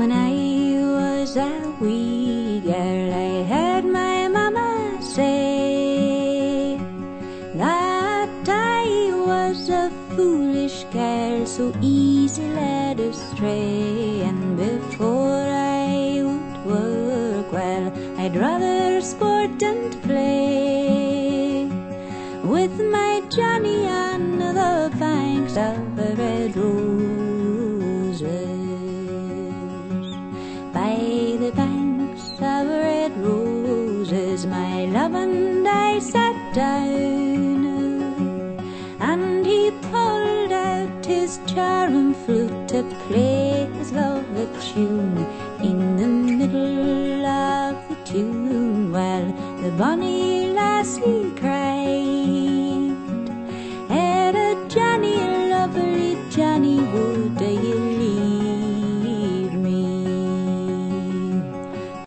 When I was a wee girl, I heard my mama say that I was a foolish girl, so easy led astray. And before I would work well, I'd rather sport and play with my Johnny on the banks of the red roses. By the banks of red roses, my love and I sat down, and he pulled out his charm flute to play his lovely tune. In the middle of the tune, well, the bonny lassie